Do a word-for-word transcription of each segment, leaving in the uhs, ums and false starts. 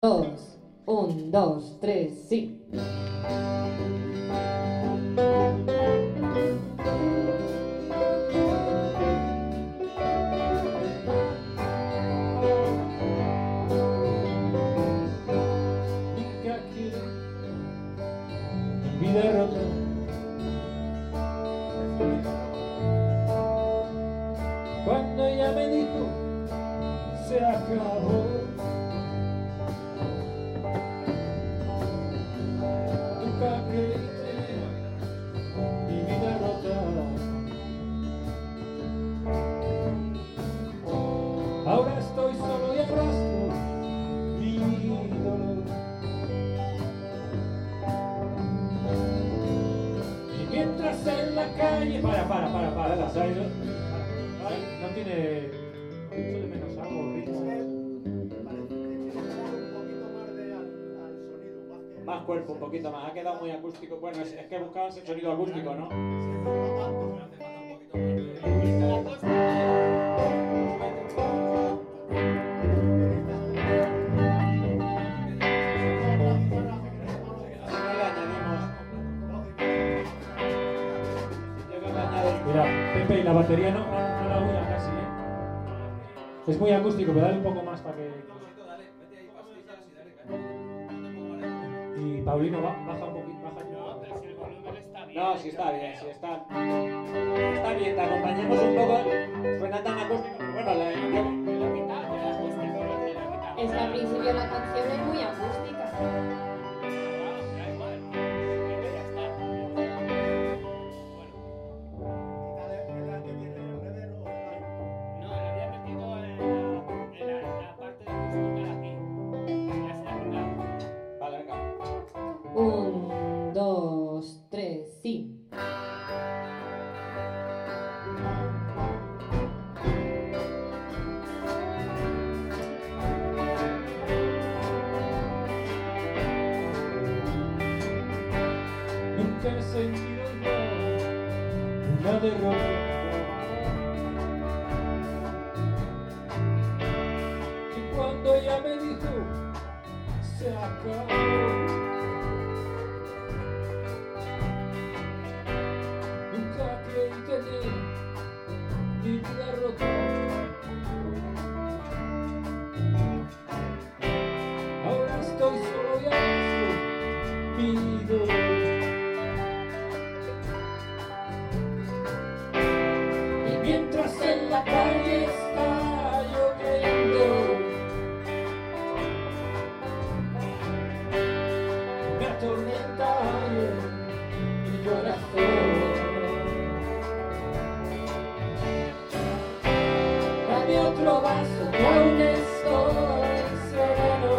Dos, un, dos, tres, sí. Nunca quiero mi vida rota. Cuando ella me dijo se acabó. Nunca creí tener mi vida rota. Ahora estoy solo y arrastro mi dolor. Y mientras en la calle... Para, para, para, para, para, ¿sabes? No tiene... Mucho de menos algo, ritmo. Más cuerpo, un poquito más. Ha quedado muy acústico. Bueno, es, es que buscabas el sonido acústico, ¿no? Mira, Pepe, y la batería no, no, no la oía casi, ¿eh? Es muy acústico, pero dale un poco más para que... Y Paulino, ba- baja un poquito, baja un poco. No, si está bien, si está... Está bien, te acompañemos un poco. Suena tan acústico, pero bueno, la... yo- Es que al principio la canción es muy acústica. Vale, venga. Un, dos, tres, sí. Nunca he sentido yo una derrota. Y cuando ella me dijo se acabó. Nunca creí tener mi vida rota. Ahora estoy solo y arrastro mi dolor. Y mientras en la calle está lloviendo, me atormenta mi corazón. Dame otro vaso que aún estoy sereno.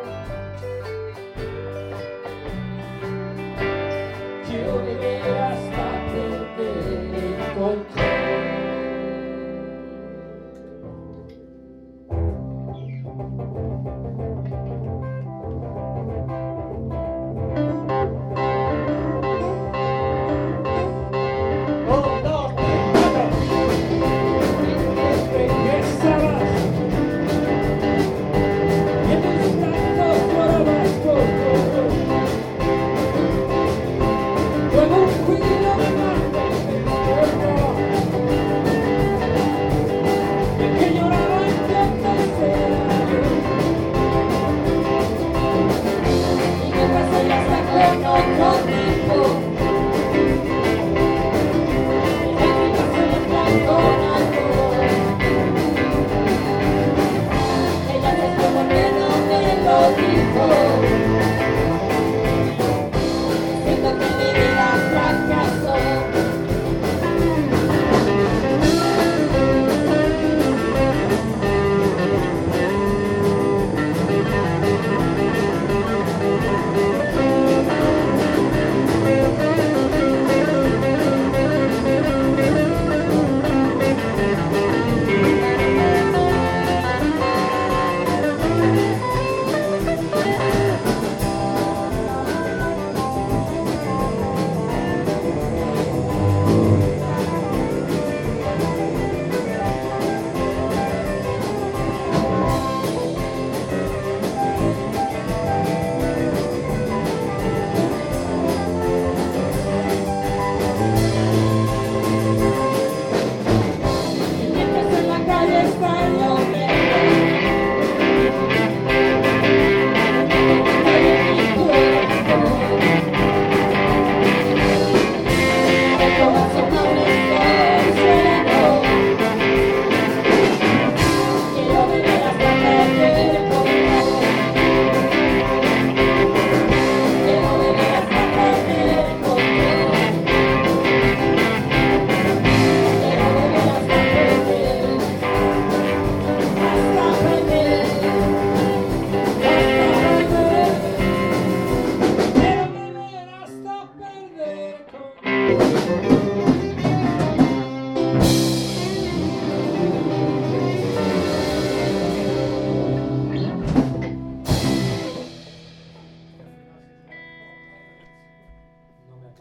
Quiero beber hasta perder el control. Un, dos, tres, cuatro. Empezabas y en tus brazos llorabas por todo. Luego fui la madre del pueblo, el que lloraba entonces era yo. Y mientras ella está con otro tipo, lágrimas se mezclan con alcohol. Ella se fue porque no me lo dijo.